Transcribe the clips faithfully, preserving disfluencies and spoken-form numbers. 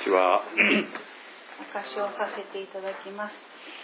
ちは。 証しをさせていただきます。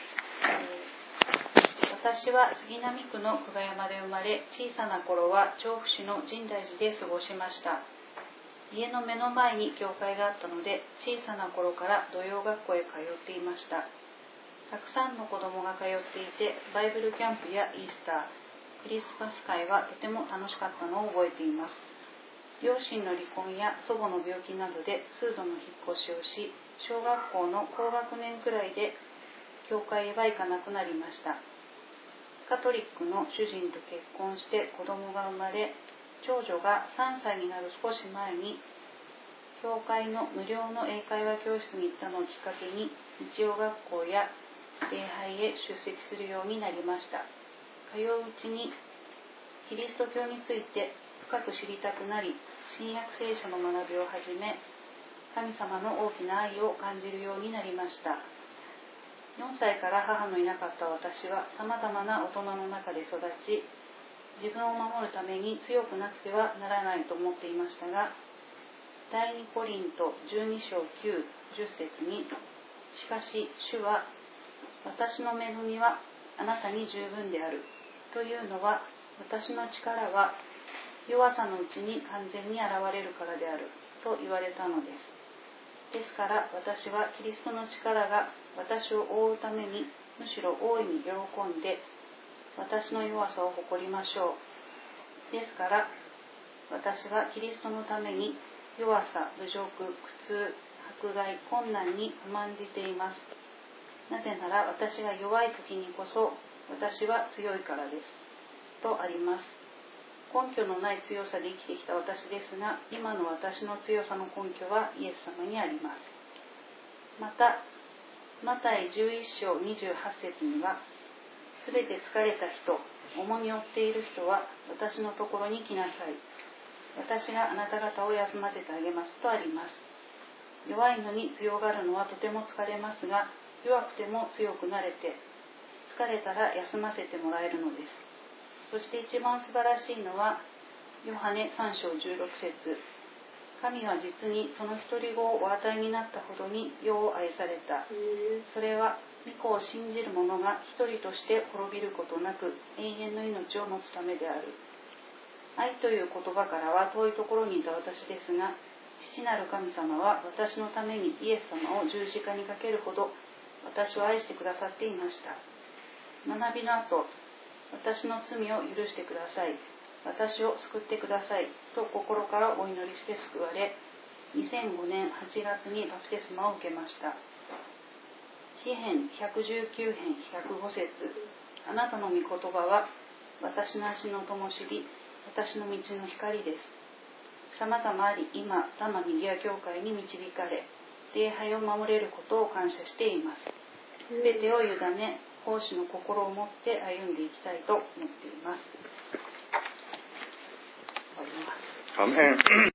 私は杉並区の久我山で生まれ、小さな頃は調布市の深大寺で過ごしました。家の目の前に教会があったので、小さな頃から土曜学校へ通っていました。たくさんの子供が通っていて、バイブルキャンプやイースター、クリスマス会はとても楽しかったのを覚えています。両親の離婚や祖母の病気などで数度の引っ越しをし、小学校の高学年くらいで教会へは行かなくなりました。カトリックの主人と結婚して子供が生まれ、長女がさんさいになる少し前に教会の無料の英会話教室に行ったのをきっかけに、日曜学校や礼拝へ出席するようになりました。通ううちにキリスト教について深く知りたくなり、新約聖書の学びを始め、神様の大きな愛を感じるようになりました。よんさいから母のいなかった私はさまざまな大人の中で育ち、自分を守るために強くなくてはならないと思っていましたが、第二コリントじゅうに章きゅう、じゅっ節に、しかし主は私の恵みはあなたに十分であるというのは、私の力は弱さのうちに完全に現れるからであると言われたのです。ですから私はキリストの力が私を覆うために、むしろ大いに喜んで私の弱さを誇りましょう。ですから私はキリストのために弱さ、侮辱、苦痛、迫害、困難に甘んじています。なぜなら私が弱い時にこそ私は強いからですとあります。根拠のない強さで生きてきた私ですが、今の私の強さの根拠はイエス様にあります。また、マタイじゅういっ章にじゅうはち節には、すべて疲れた人、重荷を負っている人は私のところに来なさい。私があなた方を休ませてあげますとあります。弱いのに強がるのはとても疲れますが、弱くても強くなれて、疲れたら休ませてもらえるのです。そして一番素晴らしいのは、ヨハネさん章じゅうろく節、神は実にその一人子をお与えになったほどに世を愛された。それは御子を信じる者が一人として滅びることなく永遠の命を持つためである。愛という言葉からは遠いところにいた私ですが、父なる神様は私のためにイエス様を十字架にかけるほど私を愛してくださっていました。学びの後、私の罪を許してください、私を救ってくださいと心からお祈りして救われ、にせんごねんはちがつにバプテスマを受けました。詩編ひゃくじゅうきゅう編ひゃくご節、あなたの御言葉は私の足の灯火、私の道の光です。様々あり、今多摩右谷教会に導かれ、礼拝を守れることを感謝しています。すべてを委ね、奉仕の心を持って歩んでいきたいと思っています。 アメン。